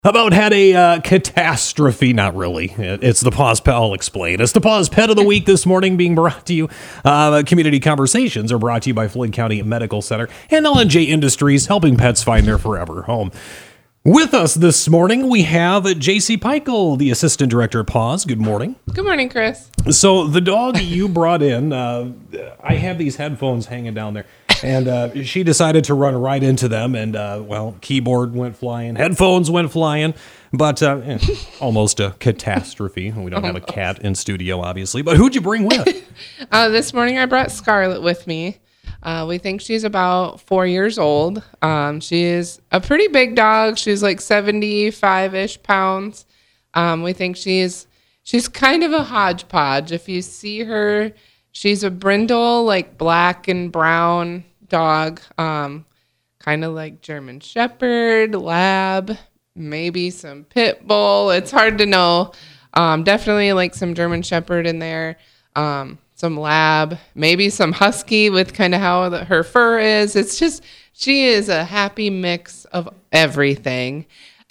About had a catastrophe? Not really. It's the Paws Pet. I'll explain. It's the Paws Pet of the Week this morning, being brought to you. Community Conversations are brought to you by Flint County Medical Center and L&J Industries, helping pets find their forever home. With us this morning, we have J.C. Peichel, the Assistant Director of Paws. Good morning. Good morning, Chris. So the dog you brought in, I have these headphones hanging down there. And she decided to run right into them, and, keyboard went flying, headphones went flying, but almost a catastrophe. We don't have a cat in studio, obviously, but who'd you bring with? This morning I brought Scarlett with me. We think she's about 4 years old. She is a pretty big dog. She's like 75-ish pounds. We think she's kind of a hodgepodge. If you see her, she's a brindle, like black and brown dog, kind of like German Shepherd, Lab, maybe some Pit Bull. It's hard to know. Definitely like some German Shepherd in there, some Lab, maybe some Husky with kind of how her fur is. It's just, she is a happy mix of everything.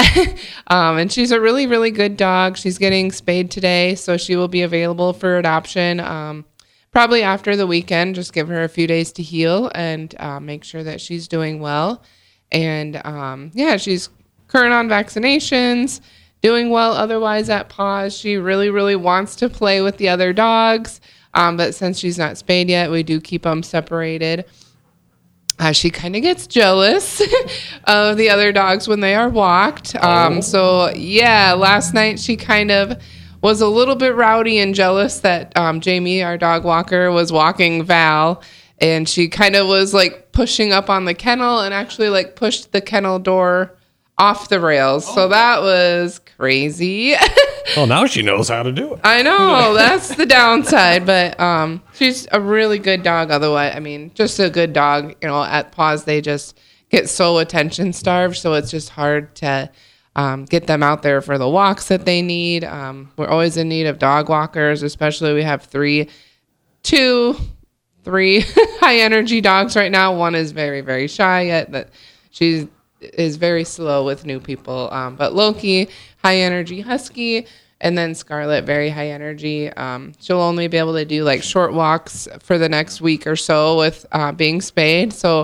And she's a really, really good dog. She's getting spayed today, so she will be available for adoption. Probably after the weekend. Just give her a few days to heal and make sure that she's doing well. And she's current on vaccinations, doing well otherwise at Paws. She really, really wants to play with the other dogs. But since she's not spayed yet, we do keep them separated. She kind of gets jealous of the other dogs when they are walked. Last night she kind of was a little bit rowdy and jealous that Jamie, our dog walker, was walking Val, and she kind of was like pushing up on the kennel and actually like pushed the kennel door off the rails. So that was crazy. Well, now she knows how to do it. I know, that's the downside, but she's a really good dog otherwise. I mean, just a good dog. You know, at Paws, they just get so attention starved, so it's just hard to get them out there for the walks that they need. We're always in need of dog walkers, especially we have three high energy dogs right now. One is very, very shy yet, that she is very slow with new people. But Loki, high energy husky, and then Scarlett, very high energy. She'll only be able to do like short walks for the next week or so with being spayed. So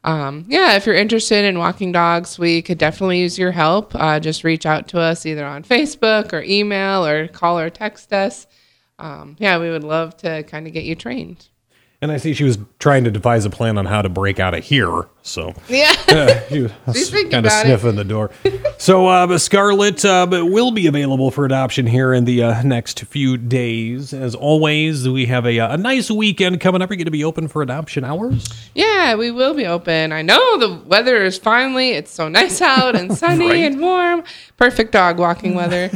if you're interested in walking dogs, we could definitely use your help. Just reach out to us either on Facebook or email or call or text us. We would love to kind of get you trained. And I see she was trying to devise a plan on how to break out of here. So yeah, she was kind of sniffing the door. So Scarlett will be available for adoption here in the next few days. As always, we have a nice weekend coming up. Are you going to be open for adoption hours? Yeah, we will be open. I know the weather is it's so nice out and sunny right? and warm. Perfect dog walking weather.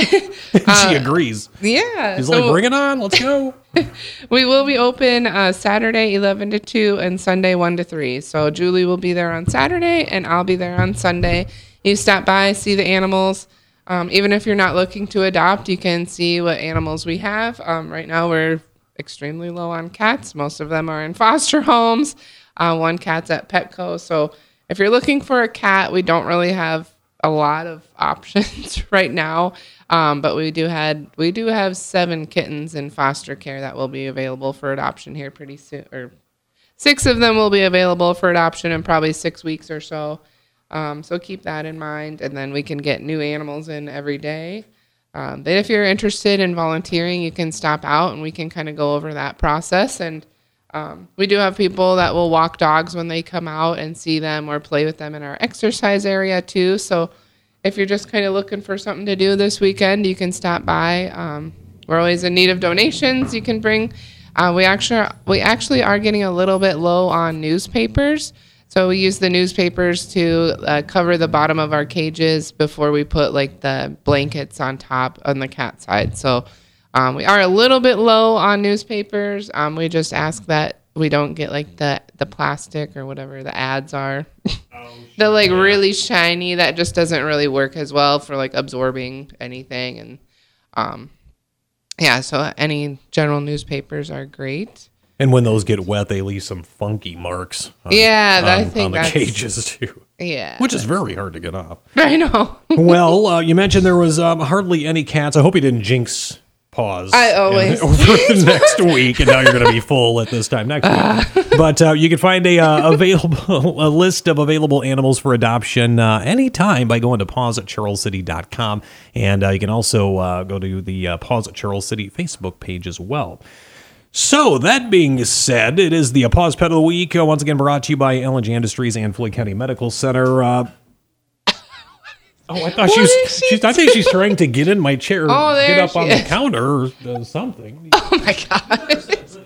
She agrees. Yeah. She's like, bring it on. Let's go. We will be open Saturday 11 to 2 and Sunday 1 to 3. So Julie will be there on Saturday and I'll be there on Sunday. You stop by, see the animals. Even if you're not looking to adopt, you can see what animals we have. Right now we're extremely low on cats. Most of them are in foster homes. One cat's at Petco. So if you're looking for a cat, we don't really have a lot of options right now. But we do have 7 kittens in foster care that will be available for adoption here pretty soon, or 6 of them will be available for adoption in probably 6 weeks or so. So keep that in mind, and then we can get new animals in every day. But if you're interested in volunteering, you can stop out and we can kind of go over that process. And we do have people that will walk dogs when they come out and see them or play with them in our exercise area too. So if you're just kind of looking for something to do this weekend, you can stop by. We're always in need of donations. You can bring. We actually are getting a little bit low on newspapers. So we use the newspapers to cover the bottom of our cages before we put like the blankets on top on the cat side. So we are a little bit low on newspapers. We just ask that we don't get like the plastic or whatever the ads are. They're like really shiny. That just doesn't really work as well for like absorbing anything. And so any general newspapers are great. And when those get wet, they leave some funky marks on, I think on the cages too. Yeah. which is very hard to get off. I know. Well, you mentioned there was hardly any cats. I hope you didn't jinx Paws. I always over the next week, and now you're going to be full at this time next week. But you can find a list of available animals for adoption anytime by going to paws@CharlesCity.com, and you can also go to the Paws at Charles City Facebook page as well. So, that being said, it is the Paws Pet of the Week, once again brought to you by LNG Industries and Floyd County Medical Center. I thought I think she's trying to get in my chair, get up on the counter or something. Oh, my God.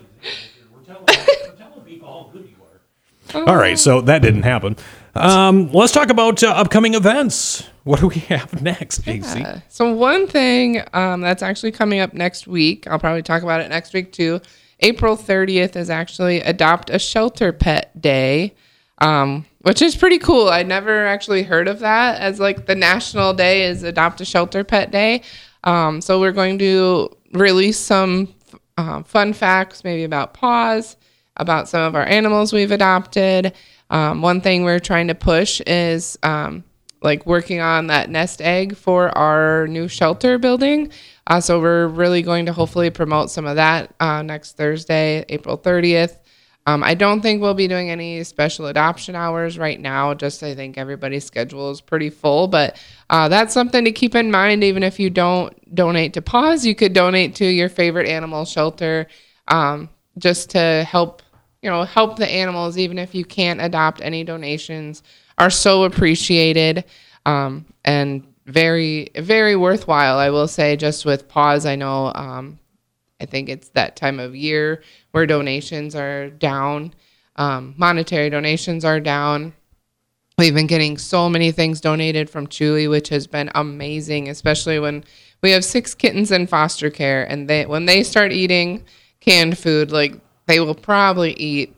All right, so that didn't happen. Let's talk about upcoming events. What do we have next, JC? So one thing that's actually coming up next week, I'll probably talk about it next week too. April 30th is actually Adopt a Shelter Pet Day, which is pretty cool. I never actually heard of that as like the national day is Adopt a Shelter Pet Day. So we're going to release some fun facts, maybe about Paws, about some of our animals we've adopted. One thing we're trying to push is like working on that nest egg for our new shelter building. So we're really going to hopefully promote some of that next Thursday, April 30th. I don't think we'll be doing any special adoption hours right now. Just I think everybody's schedule is pretty full, but that's something to keep in mind. Even if you don't donate to Paws, you could donate to your favorite animal shelter just to help the animals. Even if you can't adopt, any donations are so appreciated and very, very worthwhile. I will say, just with Paws, I know I think it's that time of year where donations are down. Monetary donations are down. We've been getting so many things donated from Chewy, which has been amazing, especially when we have 6 kittens in foster care, and when they start eating canned food, like they will probably eat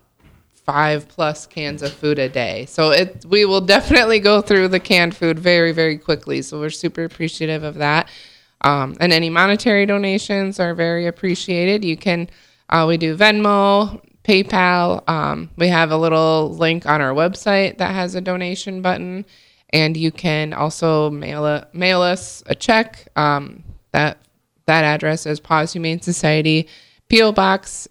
5+ cans of food a day. So we will definitely go through the canned food very, very quickly. So we're super appreciative of that. And any monetary donations are very appreciated. You can, we do Venmo, PayPal. We have a little link on our website that has a donation button, and you can also mail us a check. That address is Paws Humane Society, P.O. Box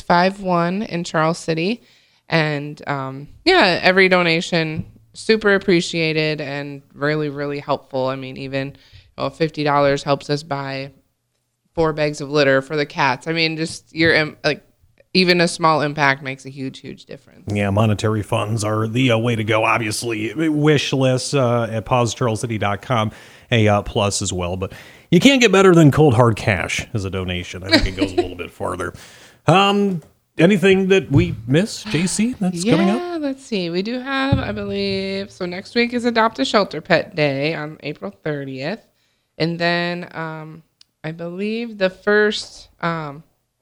651 in Charles City. And every donation super appreciated and really, really helpful. I mean, even $50 helps us buy 4 bags of litter for the cats. I mean, just even a small impact makes a huge, huge difference. Yeah, monetary funds are the way to go. Obviously, wish list at PawsCharlesCity.com, a plus as well. But you can't get better than cold hard cash as a donation. I think it goes a little bit farther. Anything that we miss, JC, that's coming up? Yeah, let's see. We do have, I believe, so next week is Adopt a Shelter Pet Day on April 30th. And then I believe the first, I'm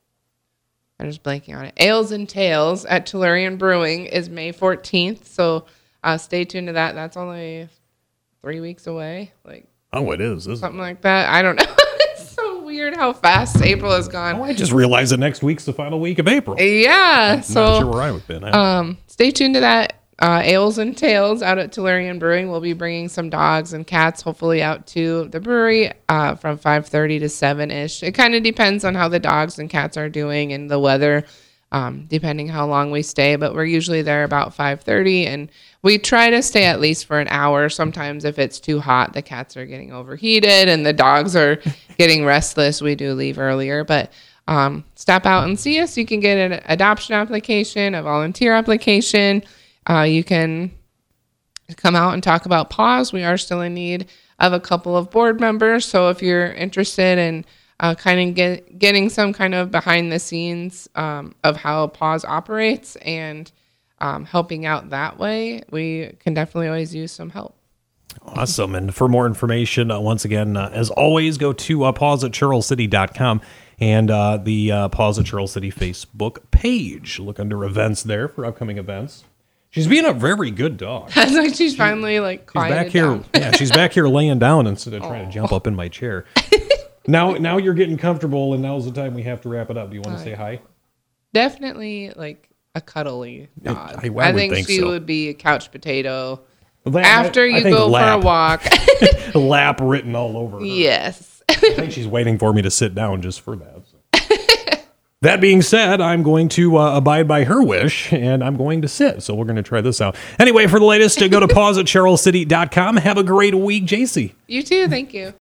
just blanking on it, Ales and Tales at Tellurian Brewing is May 14th. So stay tuned to that. That's only 3 weeks away. It is. Something like that. I don't know. It's so weird how fast April has gone. I just realized that next week's the final week of April. Yeah. I'm not sure where I would have been. Stay tuned to that. Ales and Tales out at Tellurian Brewing. We'll be bringing some dogs and cats hopefully out to the brewery from 5:30 to 7-ish. It kind of depends on how the dogs and cats are doing and the weather, depending how long we stay. But we're usually there about 5:30, and we try to stay at least for an hour. Sometimes if it's too hot, the cats are getting overheated and the dogs are getting restless, we do leave earlier. But stop out and see us. You can get an adoption application, a volunteer application. You can come out and talk about Paws. We are still in need of a couple of board members. So if you're interested in kind of getting some kind of behind the scenes of how Paws operates and helping out that way, we can definitely always use some help. Awesome. And for more information, once again, as always, go to paws@CharlesCity.com and the Paws at Charles City Facebook page. Look under events there for upcoming events. She's being a very good dog. It's like she's finally quieted back here. down. Yeah, she's back here laying down instead of trying to jump up in my chair. Now you're getting comfortable, and now's the time we have to wrap it up. Do you want to say hi? Definitely a cuddly dog. I think would she so. would be a couch potato. After I you think go lap. for a walk. Lap written all over her. Yes. I think she's waiting for me to sit down just for that. So. That being said, I'm going to abide by her wish, and I'm going to sit. So we're going to try this out. Anyway, for the latest, go to pause@CharlesCity.com. Have a great week, JC. You too. Thank you.